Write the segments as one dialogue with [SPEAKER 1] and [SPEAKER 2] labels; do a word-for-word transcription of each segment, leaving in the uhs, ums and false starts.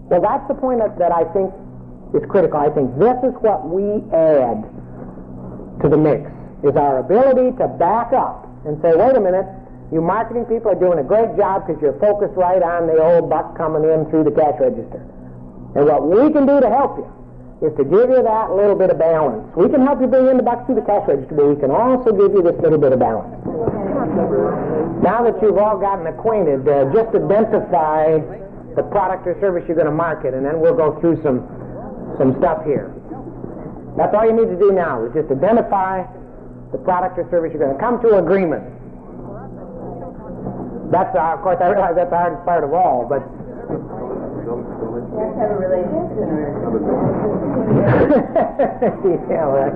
[SPEAKER 1] Well, that's the point that, that I think is critical. I think this is what we add to the mix, is our ability to back up and say, wait a minute, you marketing people are doing a great job because you're focused right on the old buck coming in through the cash register. And what we can do to help you is to give you that little bit of balance. We can help you bring in the bucks through the cash register, but we can also give you this little bit of balance. Now that you've all gotten acquainted, uh, just identify the product or service you're going to market, and then we'll go through some some stuff here. That's all you need to do now, is just identify the product or service you're going to come to agreement. That's, uh, of course, I realize that's the hardest part of all, but
[SPEAKER 2] You have to have a relationship.
[SPEAKER 1] yeah, right.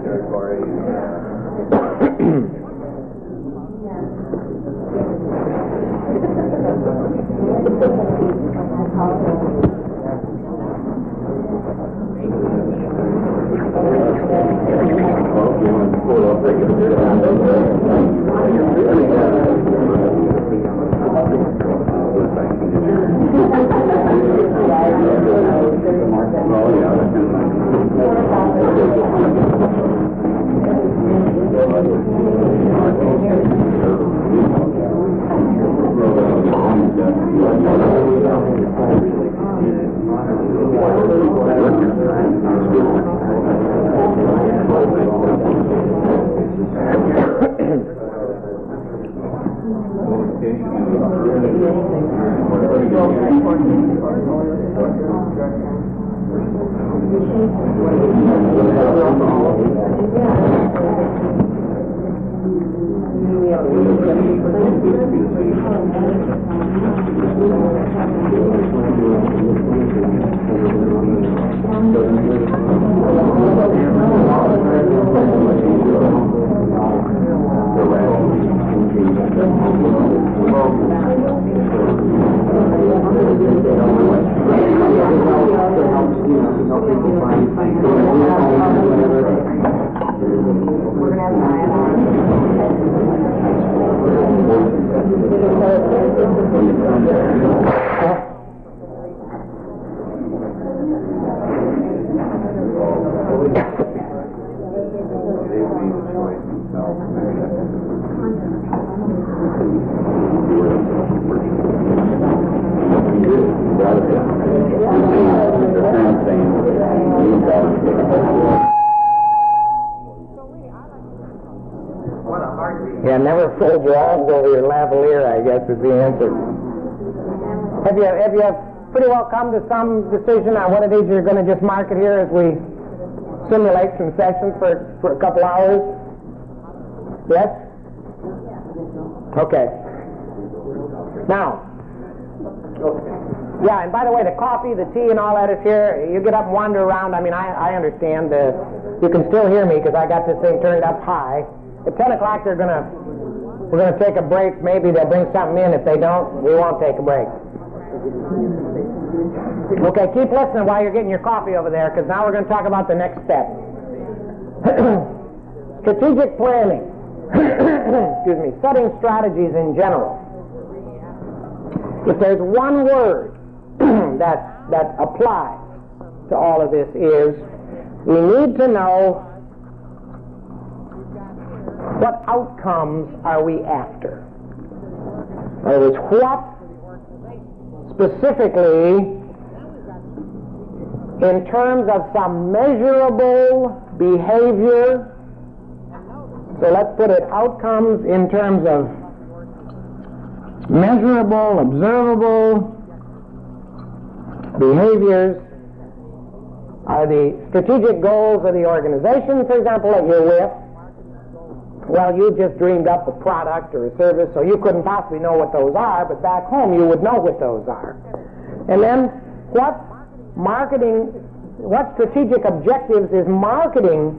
[SPEAKER 1] Yeah, never fold your arms over your lavalier, I guess, is the answer. Have you, have you pretty well come to some decision on what it is you're going to just market here as we simulate some sessions for, for a couple hours? Yes? Okay. Now, yeah, and by the way, the coffee, the tea, and all that is here. You get up and wander around. I mean, I, I understand. Uh, you can still hear me because I got this thing turned up high. At ten o'clock, they're gonna we're gonna take a break. Maybe they'll bring something in. If they don't, we won't take a break. Okay, keep listening while you're getting your coffee over there, because now we're going to talk about the next step. Strategic planning. Excuse me. Setting strategies in general. If there's one word that that applies to all of this, is we need to know what outcomes are we after. In other words, what specifically, in terms of some measurable behavior, so let's put it, outcomes in terms of measurable, observable behaviors, are the strategic goals of the organization, for example, that you're with. Well, you just dreamed up a product or a service, so you couldn't possibly know what those are, but back home you would know what those are. And then what marketing, what strategic objectives is marketing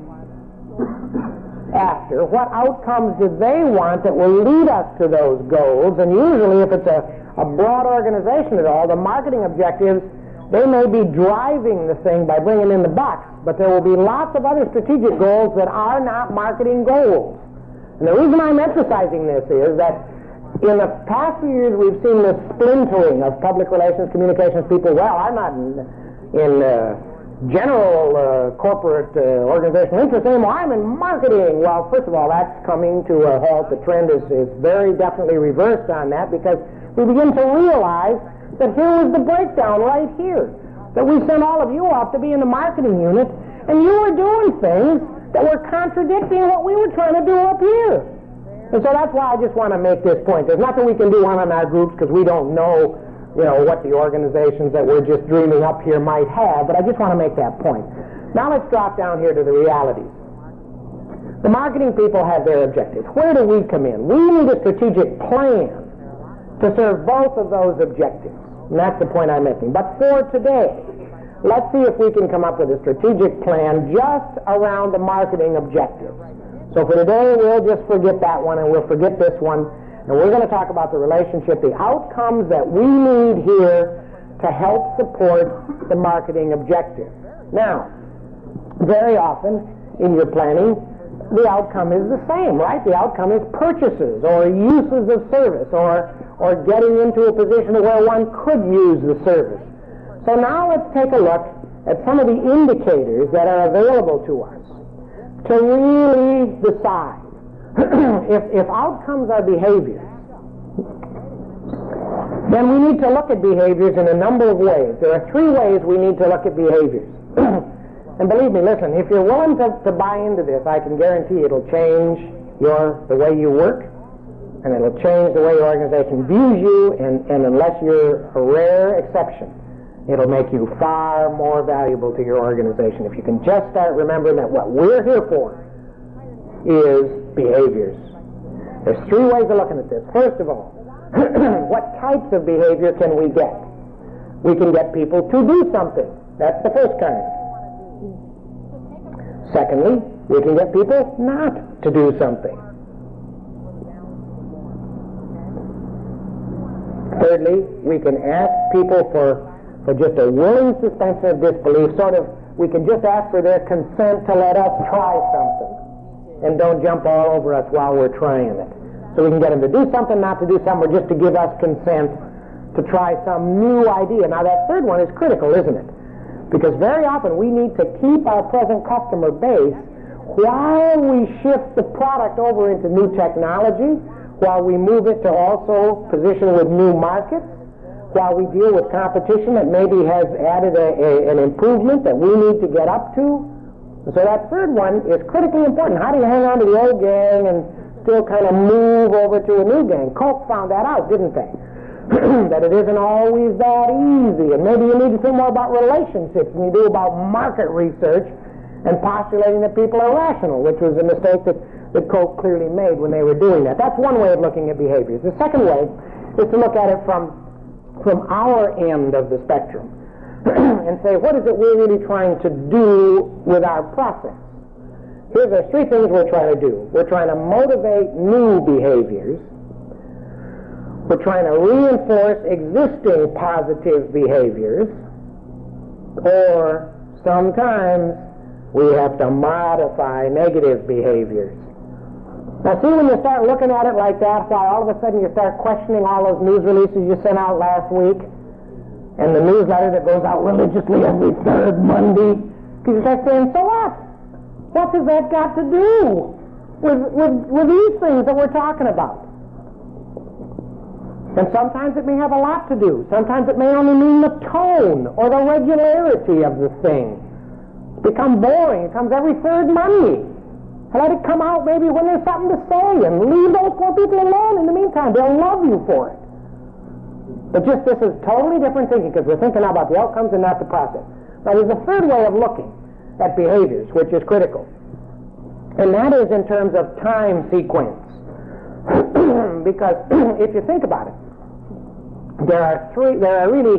[SPEAKER 1] after? What outcomes do they want that will lead us to those goals? And usually, if it's a, a broad organization at all, the marketing objectives, they may be driving the thing by bringing in the bucks, but there will be lots of other strategic goals that are not marketing goals. And the reason I'm emphasizing this is that in the past few years, we've seen this splintering of public relations, communications people. Well, I'm not in, in uh, general uh, corporate uh, organizational interest anymore. I'm in marketing. Well, first of all, that's coming to a halt. The trend is, is very definitely reversed on that, because we begin to realize that here was the breakdown right here, that we sent all of you off to be in the marketing unit, and you were doing things that were contradicting what we were trying to do up here. And so that's why I just want to make this point. There's nothing we can do on our groups, because we don't know, you know, what the organizations that we're just dreaming up here might have, but I just want to make that point. Now let's drop down here to the realities. The marketing people have their objectives. Where do we come in? We need a strategic plan to serve both of those objectives. And that's the point I'm making. But for today, let's see if we can come up with a strategic plan just around the marketing objectives. So for today, we'll just forget that one, and we'll forget this one, and we're going to talk about the relationship, the outcomes that we need here to help support the marketing objective. Now, very often in your planning, the outcome is the same, right? The outcome is purchases or uses of service, or, or getting into a position where one could use the service. So now let's take a look at some of the indicators that are available to us to really decide if, if outcomes are behaviors. Then we need to look at behaviors in a number of ways. There are three ways we need to look at behaviors. And believe me, listen, if you're willing to, to buy into this, I can guarantee it'll change your the way you work, and it'll change the way your organization views you, and, and unless you're a rare exception, it'll make you far more valuable to your organization if you can just start remembering that what we're here for is behaviors. There's three ways of looking at this. First of all, what types of behavior can we get? We can get people to do something. That's the first kind. Secondly, we can get people not to do something. Thirdly, we can ask people for for just a willing suspension of disbelief, sort of, we can just ask for their consent to let us try something, and don't jump all over us while we're trying it. So we can get them to do something, not to do something, or just to give us consent to try some new idea. Now that third one is critical, isn't it? Because very often we need to keep our present customer base while we shift the product over into new technology, while we move it to also position with new markets, while we deal with competition that maybe has added a, a, an improvement that we need to get up to. So that third one is critically important. How do you hang on to the old gang and still kind of move over to a new gang? Coke found that out, didn't they? That it isn't always that easy, and maybe you need to think more about relationships than you do about market research and postulating that people are rational, which was a mistake that, that Coke clearly made when they were doing that. That's one way of looking at behaviors. The second way is to look at it from from our end of the spectrum and say, what is it we're really trying to do with our process? Here, there's three things we're trying to do. We're trying to motivate new behaviors. We're trying to reinforce existing positive behaviors. Or sometimes we have to modify negative behaviors. Now see, when you start looking at it like that, why all of a sudden you start questioning all those news releases you sent out last week, and the newsletter that goes out religiously every third Monday, because you start saying, so what? What has that got to do with, with, with these things that we're talking about? And sometimes it may have a lot to do. Sometimes it may only mean the tone or the regularity of the thing. It's become boring. It comes every third Monday. And let it come out maybe when there's something to say, and leave those poor people alone in the meantime. They'll love you for it. But just this is totally different thinking, because we're thinking about the outcomes and not the process. Now there's a third way of looking at behaviors, which is critical. And that is in terms of time sequence. Because if you think about it, there are three, there are really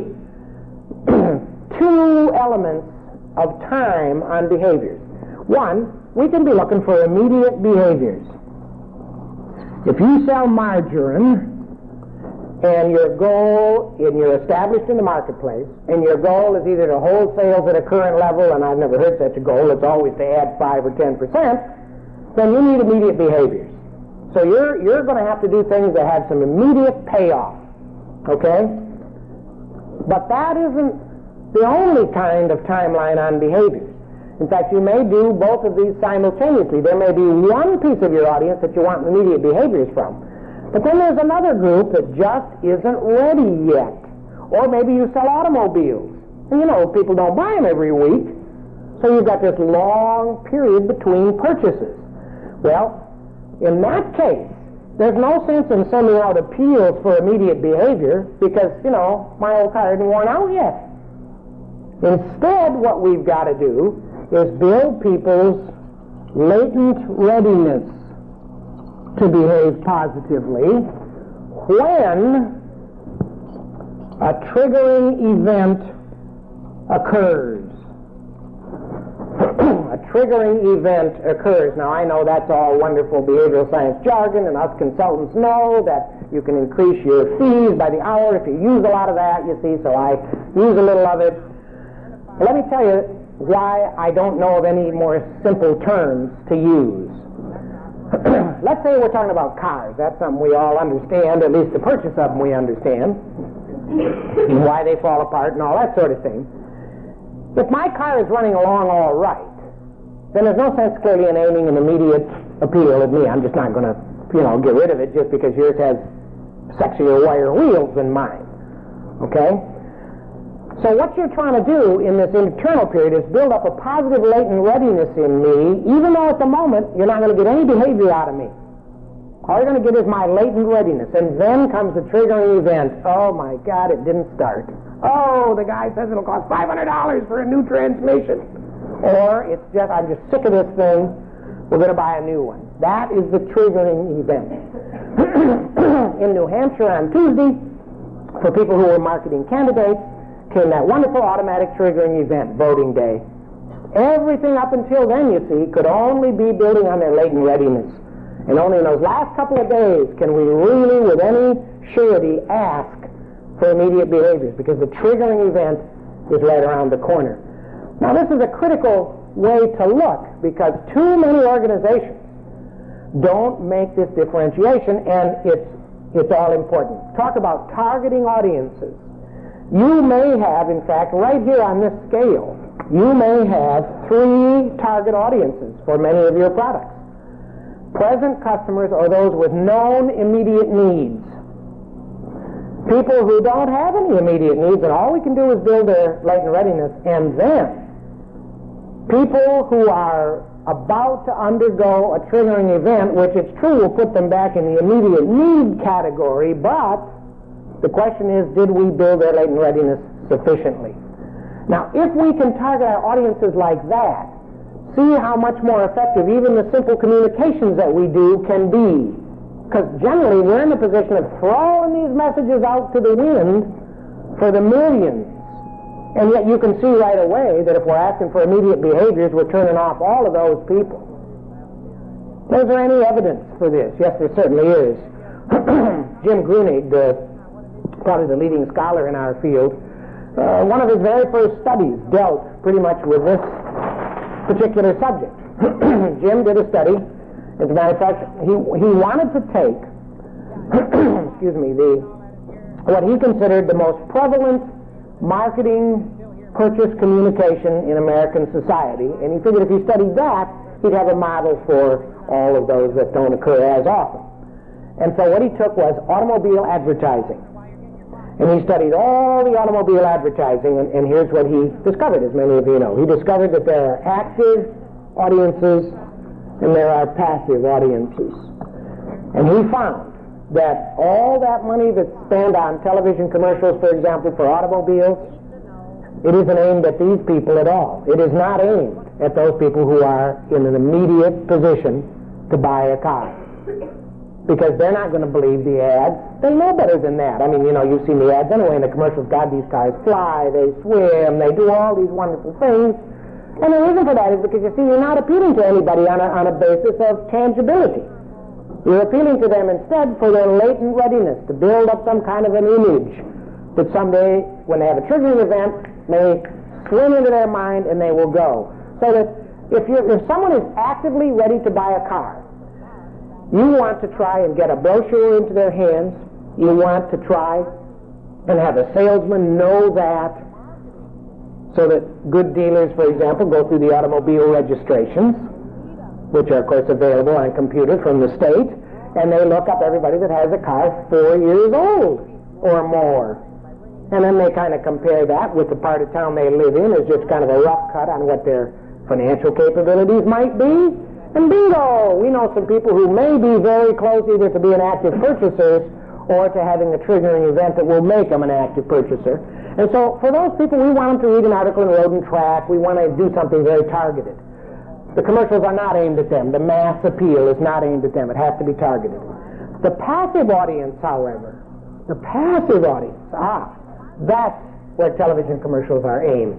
[SPEAKER 1] two elements of time on behaviors. One, we can be looking for immediate behaviors. If you sell margarine, and your goal, and you're established in the marketplace, and your goal is either to hold sales at a current level, and I've never heard such a goal, it's always to add five or ten percent, then you need immediate behaviors. So you're, you're going to have to do things that have some immediate payoff, okay? But that isn't the only kind of timeline on behaviors. In fact, you may do both of these simultaneously. There may be one piece of your audience that you want immediate behaviors from. But then there's another group that just isn't ready yet. Or maybe you sell automobiles. And you know, people don't buy them every week. So you've got this long period between purchases. Well, in that case, there's no sense in sending out appeals for immediate behavior because, you know, my old car isn't worn out yet. Instead, what we've got to do is build people's latent readiness to behave positively when a triggering event occurs. A triggering event occurs. Now, I know that's all wonderful behavioral science jargon, and us consultants know that you can increase your fees by the hour if you use a lot of that, you see, so I use a little of it. Let me tell you why I don't know of any more simple terms to use. Let's say we're talking about cars. That's something we all understand, at least the purchase of them we understand, and why they fall apart and all that sort of thing. If my car is running along all right, then there's no sense clearly in aiming an immediate appeal at me. I'm just not going to, you know, get rid of it just because yours has sexier wire wheels than mine. Okay? So what you're trying to do in this internal period is build up a positive latent readiness in me, even though at the moment you're not going to get any behavior out of me. All you're going to get is my latent readiness. And then comes the triggering event. Oh my God, it didn't start. Oh, the guy says it'll cost five hundred dollars for a new transmission. Or it's just, I'm just sick of this thing, we're going to buy a new one. That is the triggering event. In New Hampshire on Tuesday, for people who were marketing candidates, came that wonderful automatic triggering event, voting day. Everything up until then, you see, could only be building on their latent readiness. And only in those last couple of days can we really, with any surety, ask for immediate behaviors, because the triggering event is right around the corner. Now, this is a critical way to look, because too many organizations don't make this differentiation, and it's, it's all important. Talk about targeting audiences. You may have, in fact, right here on this scale, you may have three target audiences for many of your products. Present customers or those with known immediate needs. People who don't have any immediate needs, and all we can do is build their latent readiness. And then people who are about to undergo a triggering event, which it's true will put them back in the immediate need category, but the question is, did we build their latent readiness sufficiently? Now, if we can target our audiences like that, see how much more effective even the simple communications that we do can be. Because generally, we're in the position of throwing these messages out to the wind for the millions. And yet you can see right away that if we're asking for immediate behaviors, we're turning off all of those people. Is there any evidence for this? Yes, there certainly is. Jim Grunig, the probably the leading scholar in our field, uh, one of his very first studies dealt pretty much with this particular subject. Jim did a study. As a matter of fact, he, he wanted to take, excuse me, the what he considered the most prevalent marketing purchase communication in American society, and he figured if he studied that, he'd have a model for all of those that don't occur as often. And so what he took was automobile advertising. And he studied all the automobile advertising, and, and here's what he discovered, as many of you know. He discovered that there are active audiences and there are passive audiences. And he found that all that money that's spent on television commercials, for example, for automobiles, it isn't aimed at these people at all. It is not aimed at those people who are in an immediate position to buy a car. Because they're not going to believe the ads. They know better than that. I mean, you know, you've seen the ads anyway, and the commercials, God, these cars fly, they swim, they do all these wonderful things. And the reason for that is because, you see, you're not appealing to anybody on a, on a basis of tangibility. You're appealing to them instead for their latent readiness to build up some kind of an image that someday, when they have a triggering event, may swim into their mind and they will go. So that if, you're, if someone is actively ready to buy a car, You want to try and get a brochure into their hands. You want to try and have a salesman know that, so that good dealers, for example, go through the automobile registrations, which are, of course, available on computer from the state, and they look up everybody that has a car four years old or more. And then they kind of compare that with the part of town they live in as just kind of a rough cut on what their financial capabilities might be. And bingo! We know some people who may be very close either to being active purchasers or to having a triggering event that will make them an active purchaser. And so for those people, we want them to read an article in Road and Track. We want to do something very targeted. The commercials are not aimed at them. The mass appeal is not aimed at them. It has to be targeted. The passive audience, however, the passive audience, ah, that's where television commercials are aimed.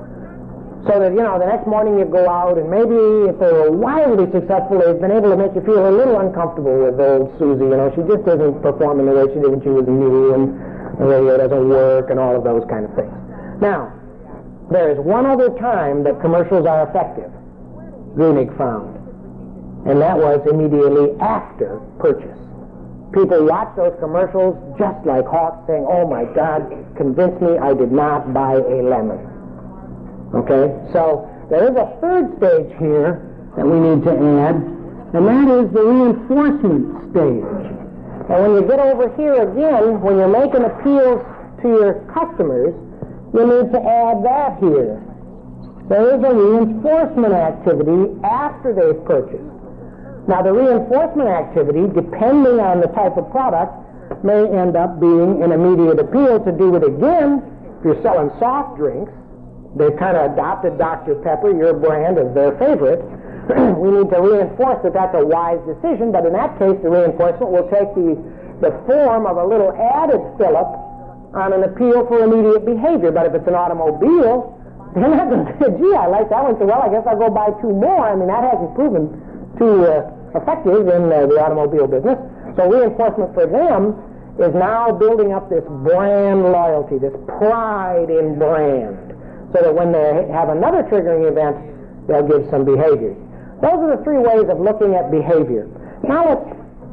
[SPEAKER 1] So that, you know, the next morning you go out and maybe if they were wildly successful, they've been able to make you feel a little uncomfortable with old Susie. You know, she just isn't performing the way she did when she was new, and the radio doesn't work, and all of those kind of things. Now, there is one other time that commercials are effective, Grunig found, and that was immediately after purchase. People watch those commercials just like hawks, saying, "Oh my God, convince me I did not buy a lemon." Okay, so there is a third stage here that we need to add, and that is the reinforcement stage. And when you get over here again, when you're making appeals to your customers, you need to add that here. There is a reinforcement activity after they've purchased. Now, the reinforcement activity, depending on the type of product, may end up being an immediate appeal to do it again. If you're selling soft drinks, they've kind of adopted Doctor Pepper, your brand, as their favorite. We need to reinforce that that's a wise decision, but in that case, the reinforcement will take the, the form of a little added fillip on an appeal for immediate behavior. But if it's an automobile, they're not going to say, gee, I like that one, so well, I guess I'll go buy two more. I mean, that hasn't proven too uh, effective in uh, the automobile business. So reinforcement for them is now building up this brand loyalty, this pride in brand, so that when they have another triggering event, they'll give some behaviors. Those are the three ways of looking at behavior. Now let's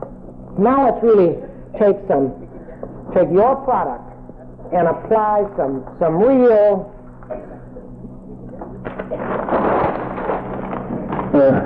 [SPEAKER 1] now let's really take some take your product and apply some some real uh,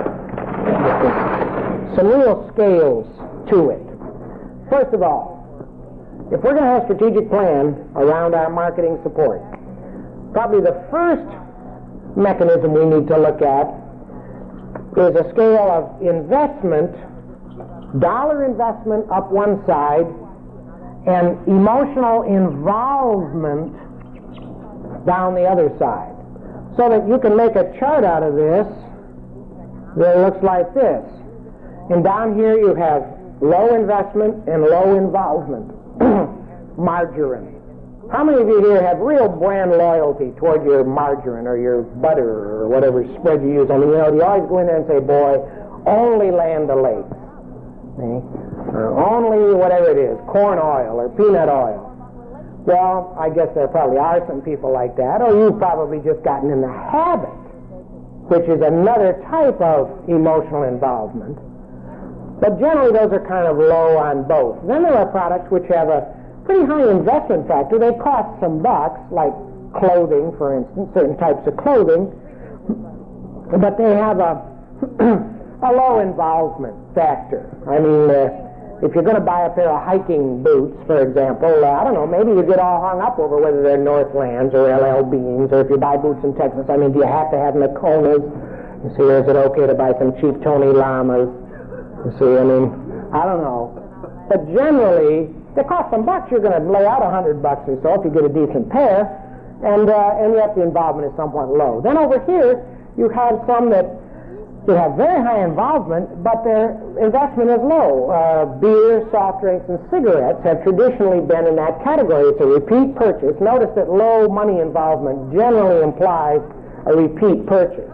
[SPEAKER 1] some real scales to it. First of all, if we're going to have a strategic plan around our marketing support, probably the first mechanism we need to look at is a scale of investment, dollar investment up one side, and emotional involvement down the other side. So that you can make a chart out of this that looks like this. And down here you have low investment and low involvement. Margarine. How many of you here have real brand loyalty toward your margarine or your butter or whatever spread you use? I mean, you know, you always go in there and say, boy, only Land O'Lakes. See? Or only whatever it is, corn oil or peanut oil. Well, I guess there probably are some people like that, or you've probably just gotten in the habit, which is another type of emotional involvement. But generally those are kind of low on both. Then there are products which have a pretty high investment factor. They cost some bucks, like clothing, for instance, certain types of clothing, but they have a, a low involvement factor. I mean, uh, if you're going to buy a pair of hiking boots, for example, uh, I don't know, maybe you get all hung up over whether they're Northlands or L L Beans, or if you buy boots in Texas, I mean, do you have to have Nakonas? You see, or is it okay to buy some cheap Tony Lamas? You see, I mean, I don't know. But generally, they cost some bucks. You're going to lay out a hundred bucks or so if you get a decent pair, and uh, and yet the involvement is somewhat low. Then over here, you have some that you have very high involvement, but their investment is low. Uh, beer, soft drinks, and cigarettes have traditionally been in that category. It's a repeat purchase. Notice that low money involvement generally implies a repeat purchase.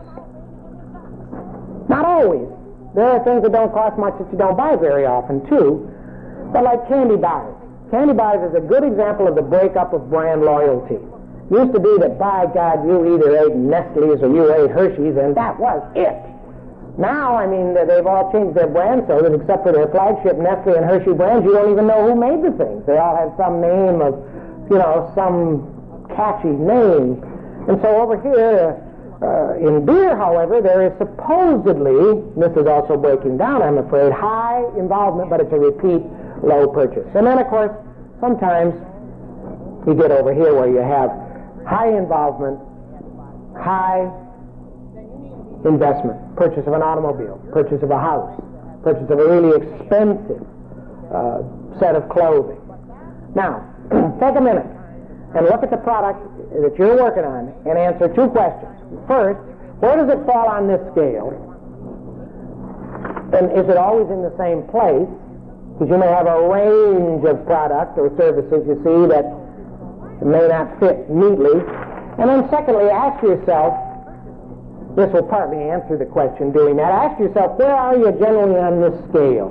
[SPEAKER 1] Not always. There are things that don't cost much that you don't buy very often, too. But like candy bars. Candy bars is a good example of the breakup of brand loyalty. Used to be that, by God, you either ate Nestle's or you ate Hershey's, and that was it. Now, I mean, they've all changed their brand so that except for their flagship Nestle and Hershey brands, you don't even know who made the things. They all have some name of, you know, some catchy name. And so over here, uh, in beer, however, there is supposedly, this is also breaking down, I'm afraid, high involvement, but it's a repeat low purchase. And then, of course, sometimes you get over here where you have high involvement, high investment, purchase of an automobile, purchase of a house, purchase of a really expensive uh, set of clothing. Now, take a minute and look at the product that you're working on and answer two questions. First, where does it fall on this scale? And is it always in the same place? Because you may have a range of product or services, you see, that may not fit neatly. And then secondly, ask yourself, this will partly answer the question doing that, ask yourself, where are you generally on this scale?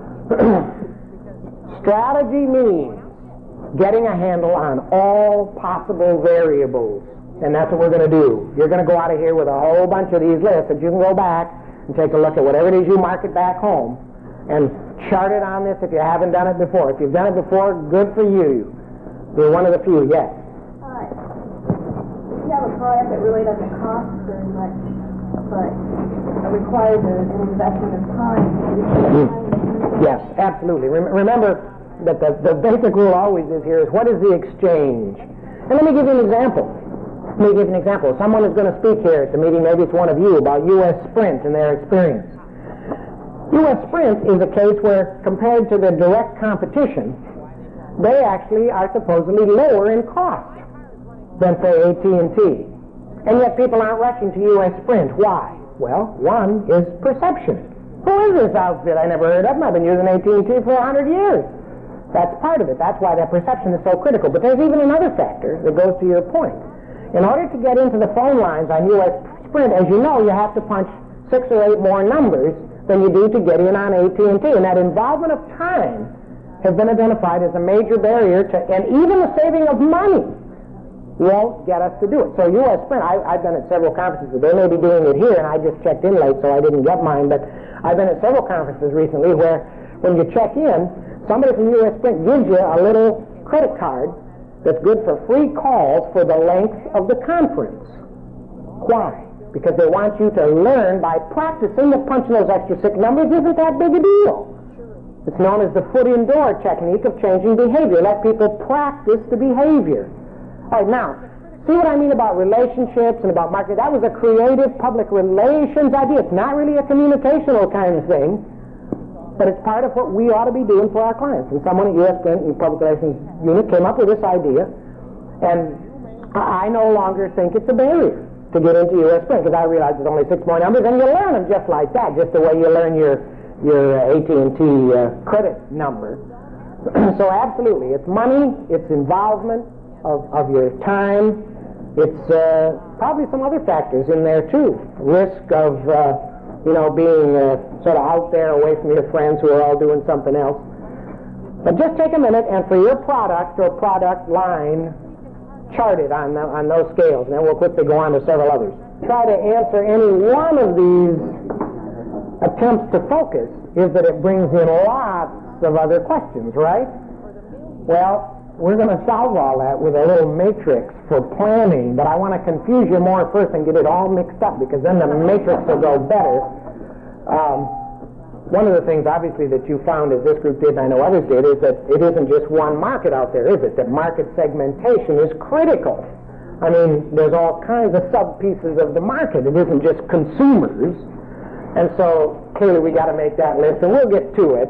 [SPEAKER 1] Strategy means getting a handle on all possible variables. And that's what we're going to do. You're going to go out of here with a whole bunch of these lists that you can go back and take a look at whatever it is you market back home and chart it on this if you haven't done it before. If you've done it before, good for you. You're one of the few, yes.
[SPEAKER 2] Hi. You have a product that really doesn't cost very much, but it requires an investment of time.
[SPEAKER 1] Yes, absolutely. Rem- remember that the, the basic rule always is here is what is the exchange? And let me give you an example. Let me give you an example. Someone is going to speak here at the meeting, maybe it's one of you, about U S Sprint and their experience. U S Sprint is a case where, compared to the direct competition, they actually are supposedly lower in cost than, say, A T and T. And yet people aren't rushing to U S Sprint. Why? Well, one is perception. Who is this outfit? I never heard of them. I've been using A T and T for a hundred years. That's part of it. That's why that perception is so critical. But there's even another factor that goes to your point. In order to get into the phone lines on U S Sprint, as you know, you have to punch six or eight more numbers than you do to get in on A T and T. And that involvement of time has been identified as a major barrier to, and even the saving of money won't get us to do it. So U S Sprint, I, I've been at several conferences. They may be doing it here, and I just checked in late, so I didn't get mine, but I've been at several conferences recently where when you check in, somebody from U S Sprint gives you a little credit card that's good for free calls for the length of the conference. Why? Because they want you to learn by practicing that punching those extra six numbers isn't that big a deal. It's known as the foot-in-door technique of changing behavior. Let people practice the behavior. All right, now, see what I mean about relationships and about marketing? That was a creative public relations idea. It's not really a communicational kind of thing, but it's part of what we ought to be doing for our clients. And someone at U S Sprint in Public Relations Unit came up with this idea, and I no longer think it's a barrier to get into U S Sprint, because I realize there's only six more numbers, and you learn them just like that, just the way you learn your your uh, A T and T uh, credit number. So absolutely, it's money, it's involvement of, of your time, it's uh, probably some other factors in there too. Risk of, uh, you know, being uh, sort of out there away from your friends who are all doing something else. But just take a minute and for your product or product line, chart it on, the, on those scales, and then we'll quickly go on to several others. Try to answer any one of these attempts to focus is that it brings in lots of other questions, right? Well, we're going to solve all that with a little matrix for planning, but I want to confuse you more first and get it all mixed up, because then the matrix will go better. Um, one of the things, obviously, that you found, as this group did and I know others did, is that it isn't just one market out there, is it? That market segmentation is critical. I mean, there's all kinds of sub-pieces of the market. It isn't just consumers. And so, clearly, we got to make that list, and we'll get to it.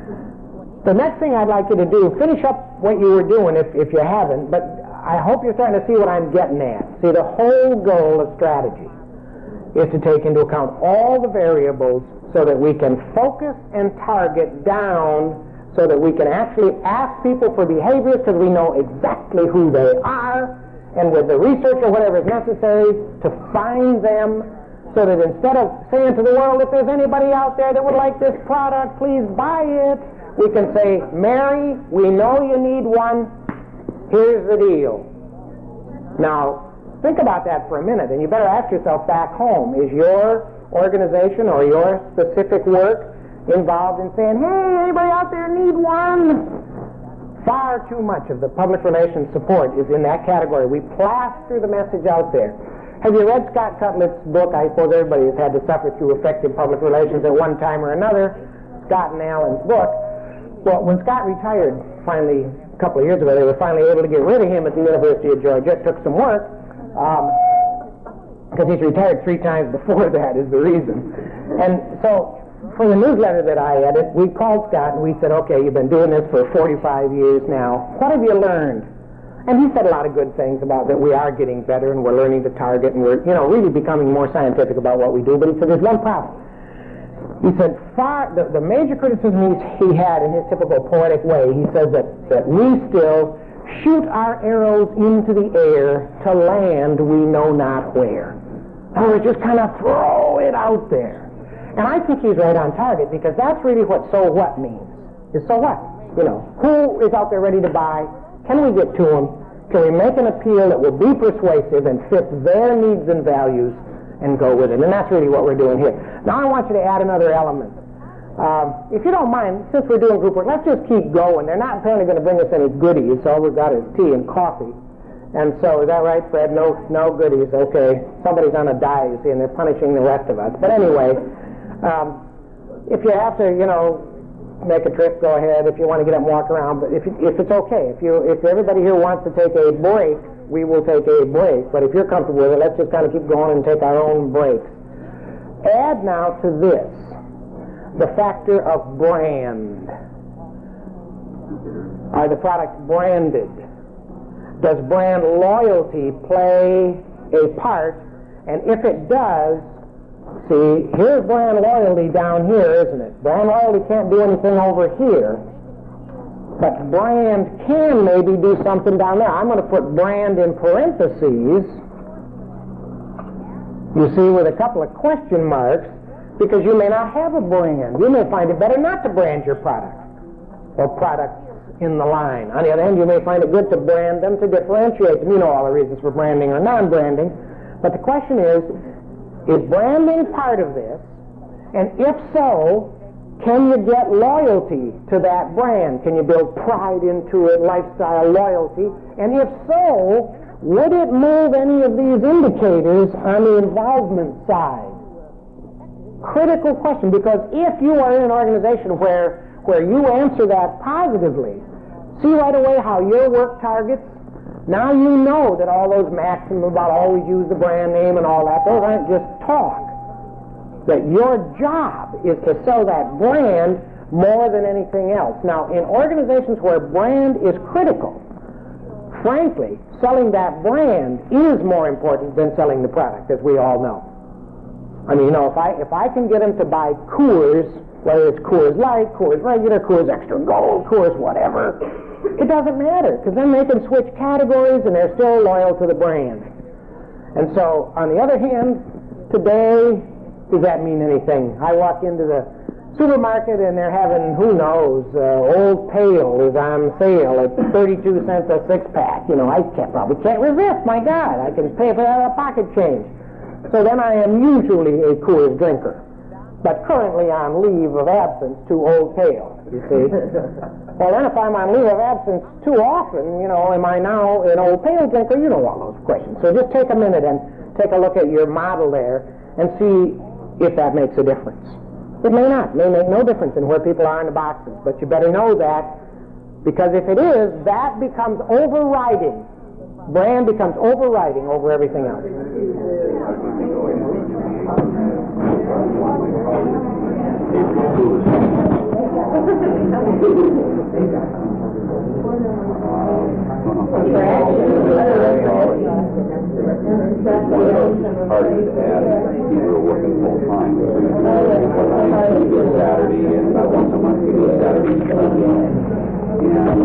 [SPEAKER 1] The next thing I'd like you to do, finish up what you were doing if, if you haven't, but I hope you're starting to see what I'm getting at. See, the whole goal of strategy is to take into account all the variables so that we can focus and target down so that we can actually ask people for behaviors because we know exactly who they are, and with the research or whatever is necessary to find them, so that instead of saying to the world, if there's anybody out there that would like this product, please buy it, we can say, Mary, we know you need one, here's the deal. Now, think about that for a minute, and you better ask yourself back home, is your organization or your specific work involved in saying, hey, anybody out there need one? Far too much of the public relations support is in that category. We plaster the message out there. Have you read Scott Cutlett's book? I suppose everybody has had to suffer through effective public relations at one time or another. Scott and Allen's book. Well, when Scott retired finally a couple of years ago, they were finally able to get rid of him at the University of Georgia. It took some work, um, because he's retired three times before that is the reason. And so, for the newsletter that I edit, we called Scott and we said, okay, you've been doing this for forty-five years now. What have you learned? And he said a lot of good things about that we are getting better and we're learning to target and we're, you know, really becoming more scientific about what we do. But he said there's one problem. He said far, the, the major criticism he, he had in his typical poetic way, he says that, that we still shoot our arrows into the air to land we know not where. In other words, just kind of throw it out there. And I think he's right on target, because that's really what so what means. Is so what? You know, who is out there ready to buy? Can we get to them? Can we make an appeal that will be persuasive and fit their needs and values and go with it? And that's really what we're doing here. Now I want you to add another element. Um, if you don't mind, since we're doing group work, let's just keep going. They're not apparently going to bring us any goodies. All we've got is tea and coffee. And so, is that right, Fred? No, no goodies. Okay. Somebody's on a diet, you see, and they're punishing the rest of us. But anyway, um, if you have to, you know, make a trip, go ahead. If you want to get up and walk around, but if, if it's okay, if you, if everybody here wants to take a break, we will take a break. But if you're comfortable with it, let's just kind of keep going and take our own breaks. Add now to this the factor of brand. Are the products branded? Does brand loyalty play a part? And if it does, see, here's brand loyalty down here, isn't it? Brand loyalty can't do anything over here, but brand can maybe do something down there. I'm going to put brand in parentheses, you see, with a couple of question marks, because you may not have a brand. You may find it better not to brand your product or products in the line. On the other hand, you may find it good to brand them to differentiate them. You know all the reasons for branding or non-branding. But the question is, is branding part of this? And if so, can you get loyalty to that brand? Can you build pride into it, lifestyle loyalty? And if so, would it move any of these indicators on the involvement side? Critical question, because if you are in an organization where, where you answer that positively, see right away how your work targets. Now you know that all those maxims about always use the brand name and all that, those aren't just talk. That your job is to sell that brand more than anything else. Now, in organizations where brand is critical, frankly, selling that brand is more important than selling the product, as we all know. I mean, you know, if I, if I can get them to buy Coors, whether it's Coors Light, Coors Regular, Coors Extra Gold, Coors whatever, it doesn't matter, because then they can switch categories and they're still loyal to the brand. And so, on the other hand, today, does that mean anything? I walk into the supermarket and they're having, who knows, uh, Old Pale is on sale at thirty-two cents a six-pack. You know, I can't, probably can't resist, my God. I can pay for that out of pocket change. So then I am usually a Coors drinker, but currently on leave of absence to Old Pale, you see. Well, then if I'm on leave of absence too often, you know, am I now an Old Pale drinker? You know all those questions. So just take a minute and take a look at your model there and see if that makes a difference. It may not. It may make no difference in where people are in the boxes, but you better know that, because if it is, that becomes overriding. Brand becomes overriding over everything else.
[SPEAKER 3] Hard to add. We were working full time. We do a Saturday, and about once a month we do a Saturday. And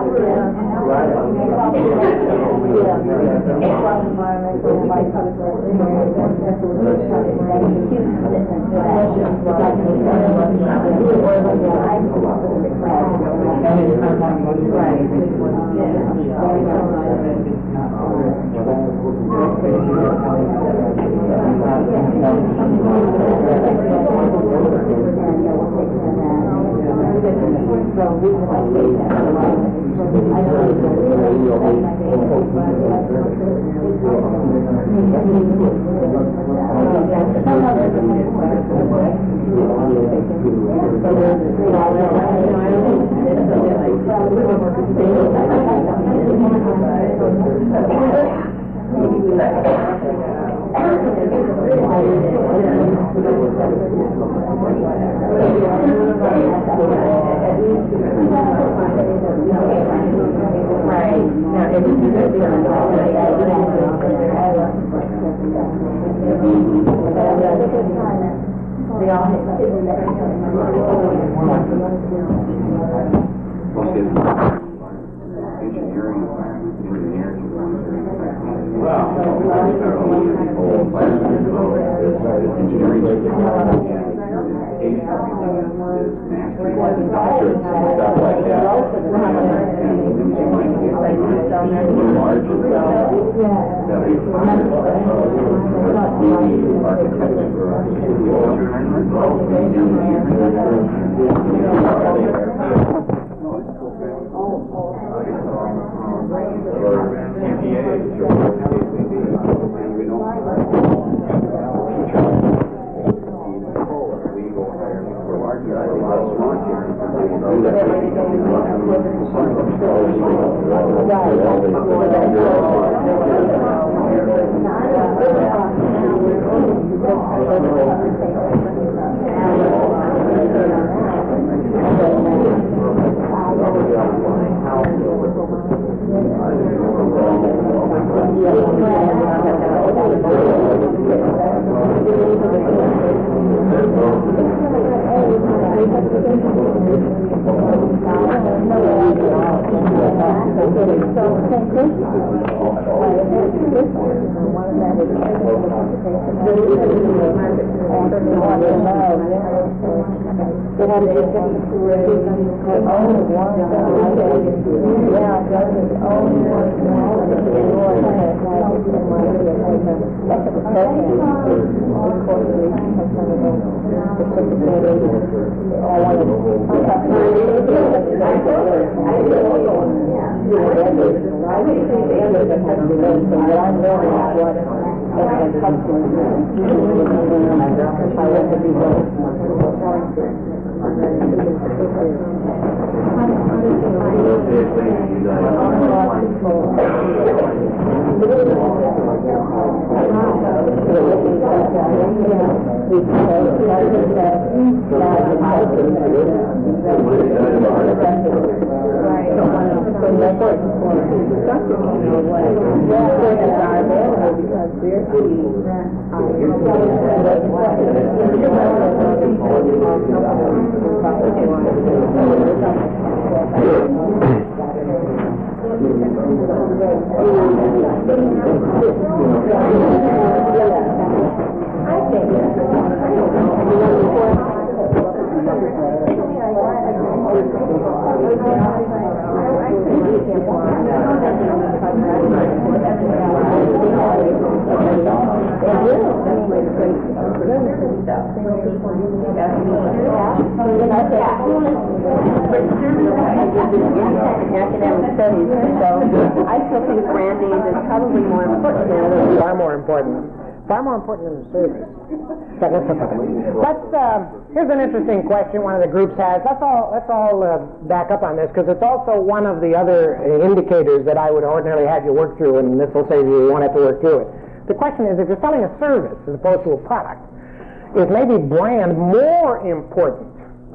[SPEAKER 2] academic studies, so I still think branding is probably more important than
[SPEAKER 1] Far more important. Far more important than the service. But let's look at it. Let's, uh, here's an interesting question one of the groups has. Let's all, let's all uh, back up on this, because it's also one of the other uh, indicators that I would ordinarily have you work through, and this will save you, you won't have to work through it. The question is, if you're selling a service as opposed to a product, is maybe brand more important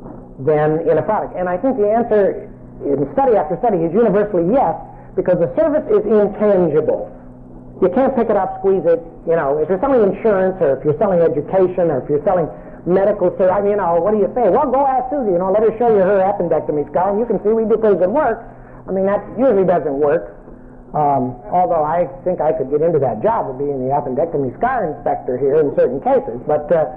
[SPEAKER 1] than in a product? And I think the answer in study after study is universally yes, because the service is intangible. You can't pick it up, squeeze it. You know, if you're selling insurance, or if you're selling education, or if you're selling medical service, I mean, you know, what do you say? Well, go ask Susie, you know, let her show you her appendectomy scar, and you can see we do pretty good work. I mean, that usually doesn't work. Um, although I think I could get into that job of being the appendectomy scar inspector here in certain cases. But uh,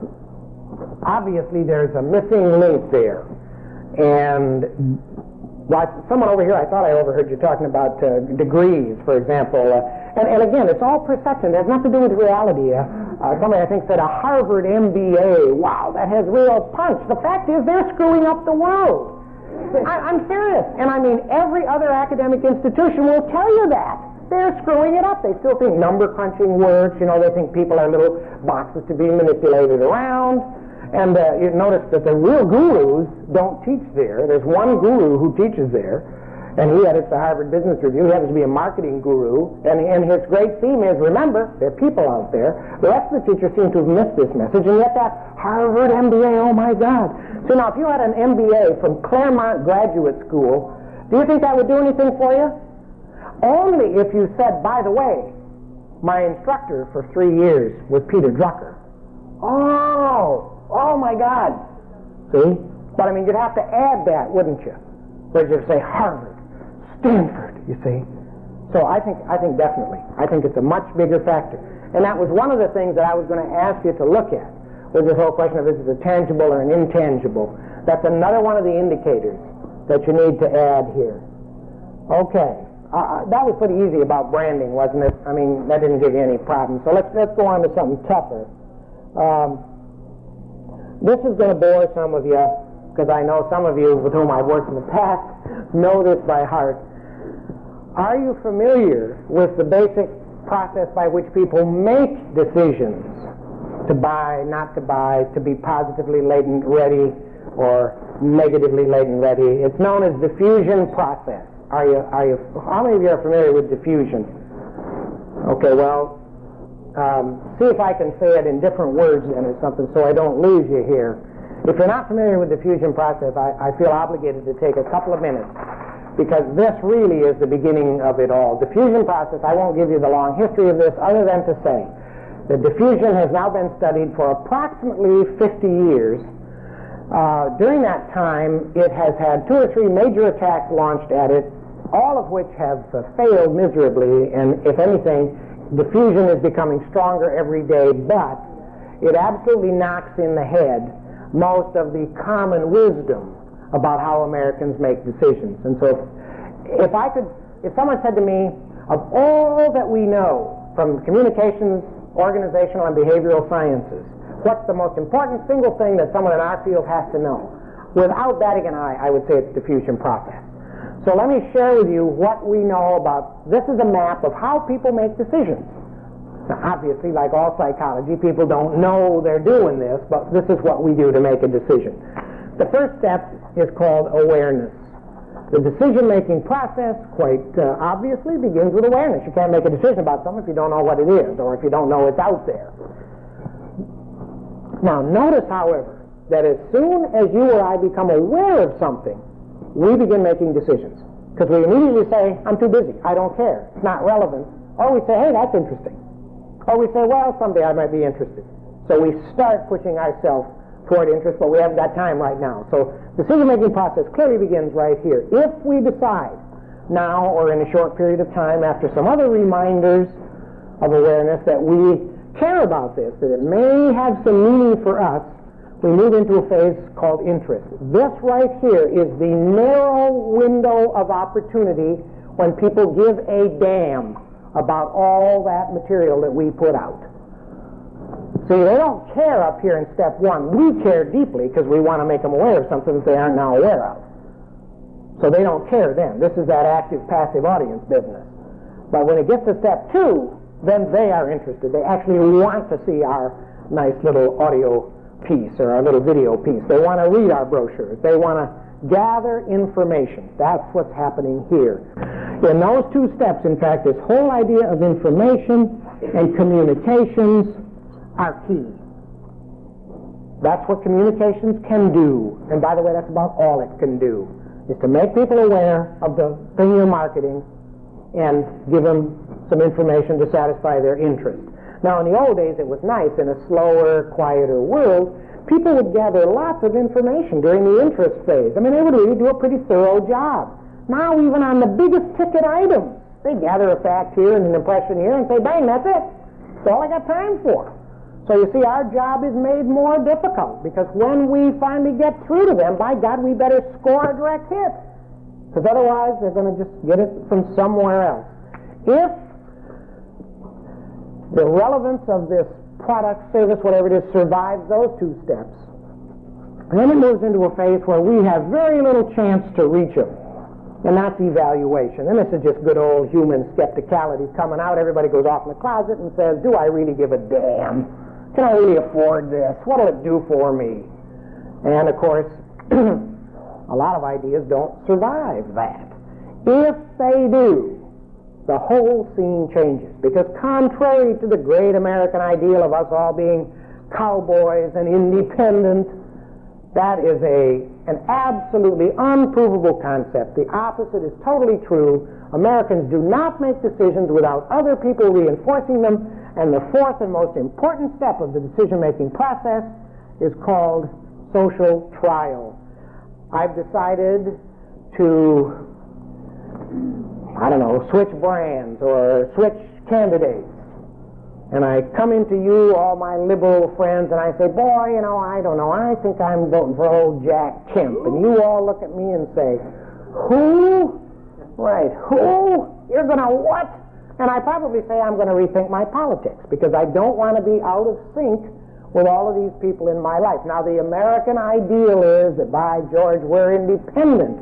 [SPEAKER 1] obviously there's a missing link there. And like someone over here, I thought I overheard you talking about uh, degrees, for example. Uh, and, and again, it's all perception. It has nothing to do with reality. Uh, uh, somebody, I think, said a Harvard M B A. Wow, that has real punch. The fact is they're screwing up the world. I, I'm serious. And I mean, every other academic institution will tell you that. They're screwing it up. They still think number crunching works. You know, they think people are little boxes to be manipulated around. And uh, you notice that the real gurus don't teach there. There's one guru who teaches there, and he edits the Harvard Business Review. He happens to be a marketing guru, and, and his great theme is, remember, there are people out there. The rest of the teachers seem to have missed this message, and yet that Harvard M B A, oh my God. So now, if you had an M B A from Claremont Graduate School, do you think that would do anything for you? Only if you said, by the way, my instructor for three years was Peter Drucker. Oh! Oh my God! See? But I mean, you'd have to add that, wouldn't you? Whereas you'd say Harvard, Stanford, you see? So I think, I think definitely. I think it's a much bigger factor. And that was one of the things that I was going to ask you to look at, was this whole question of is it a tangible or an intangible. That's another one of the indicators that you need to add here. Okay. Uh, that was pretty easy about branding, wasn't it? I mean, that didn't give you any problems. So let's, let's go on to something tougher. Um, This is going to bore some of you, because I know some of you with whom I've worked in the past know this by heart. Are you familiar with the basic process by which people make decisions to buy, not to buy, to be positively latent ready or negatively latent ready? It's known as diffusion process. Are you, are you, how many of you are familiar with diffusion? Okay, well, Um, see if I can say it in different words then or something so I don't lose you here. If you're not familiar with the diffusion process, I, I feel obligated to take a couple of minutes because this really is the beginning of it all. Diffusion process, I won't give you the long history of this other than to say that diffusion has now been studied for approximately fifty years. Uh, during that time, it has had two or three major attacks launched at it, all of which have uh, failed miserably, and if anything, diffusion is becoming stronger every day, but it absolutely knocks in the head most of the common wisdom about how Americans make decisions. And so if, if I could, if someone said to me, of all that we know from communications, organizational, and behavioral sciences, what's the most important single thing that someone in our field has to know? Without batting an eye, I would say it's diffusion process. So let me share with you what we know about, this is a map of how people make decisions. Now obviously, like all psychology, people don't know they're doing this, but this is what we do to make a decision. The first step is called awareness. The decision-making process, quite uh, obviously, begins with awareness. You can't make a decision about something if you don't know what it is, or if you don't know it's out there. Now notice, however, that as soon as you or I become aware of something, we begin making decisions. Because we immediately say, I'm too busy, I don't care, it's not relevant. Or we say, hey, that's interesting. Or we say, well, someday I might be interested. So we start pushing ourselves toward interest, but we haven't got time right now. So the decision-making process clearly begins right here. If we decide now or in a short period of time after some other reminders of awareness that we care about this, that it may have some meaning for us, we move into a phase called interest. This right here is the narrow window of opportunity when people give a damn about all that material that we put out. See, they don't care up here in step one. We care deeply because we want to make them aware of something that they aren't now aware of. So they don't care then. This is that active-passive audience business. But when it gets to step two, then they are interested. They actually want to see our nice little audio piece or our little video piece. They want to read our brochures. They want to gather information. That's what's happening here. In those two steps, in fact, this whole idea of information and communications are key. That's what communications can do. And by the way, that's about all it can do, is to make people aware of the thing you're marketing and give them some information to satisfy their interest. Now, in the old days, it was nice. In a slower, quieter world, people would gather lots of information during the interest phase. I mean, they would really do a pretty thorough job. Now even on the biggest ticket items, they gather a fact here and an impression here and say, bang, that's it. That's all I got time for. So you see, our job is made more difficult because when we finally get through to them, by God, we better score a direct hit. Because otherwise, they're going to just get it from somewhere else. If the relevance of this product, service, whatever it is, survives those two steps, then it moves into a phase where we have very little chance to reach them. And that's evaluation. And this is just good old human skepticality coming out. Everybody goes off in the closet and says, do I really give a damn? Can I really afford this? What'll it do for me? And of course, a lot of ideas don't survive that. If they do, the whole scene changes. Because contrary to the great American ideal of us all being cowboys and independent, that is a, an absolutely unprovable concept. The opposite is totally true. Americans do not make decisions without other people reinforcing them, and the fourth and most important step of the decision-making process is called social trial. I've decided to, I don't know, switch brands or switch candidates. And I come into you, all my liberal friends, and I say, boy, you know, I don't know, I think I'm voting for old Jack Kemp. And you all look at me and say, who? Right, who? You're going to what? And I probably say I'm going to rethink my politics because I don't want to be out of sync with all of these people in my life. Now, the American ideal is that, by George, we're independent.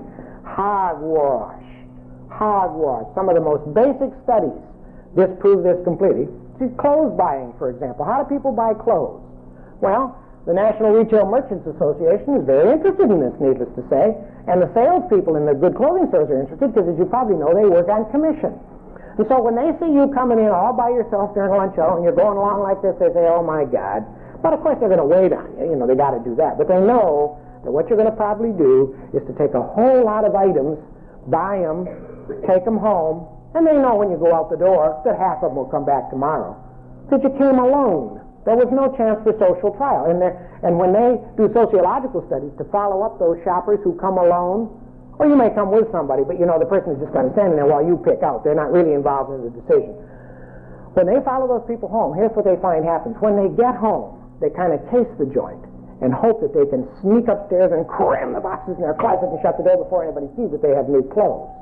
[SPEAKER 1] Hogwash. Hogwash. Some of the most basic studies disprove this completely. See, clothes buying, for example. How do people buy clothes? Well, the National Retail Merchants Association is very interested in this, needless to say, and the salespeople in the good clothing stores are interested because, as you probably know, they work on commission. And so when they see you coming in all by yourself during lunch hour and you're going along like this, they say, oh, my God. But, of course, they're going to wait on you. You know, they got to do that. But they know that what you're going to probably do is to take a whole lot of items, buy them, take them home, and they know when you go out the door that half of them will come back tomorrow. Because you came alone. There was no chance for social trial. And, and when they do sociological studies to follow up those shoppers who come alone, or you may come with somebody, but you know the person is just kind of standing there while you pick out. They're not really involved in the decision. When they follow those people home, here's what they find happens. When they get home, they kind of taste the joint and hope that they can sneak upstairs and cram the boxes in their closet and shut the door before anybody sees that they have new clothes.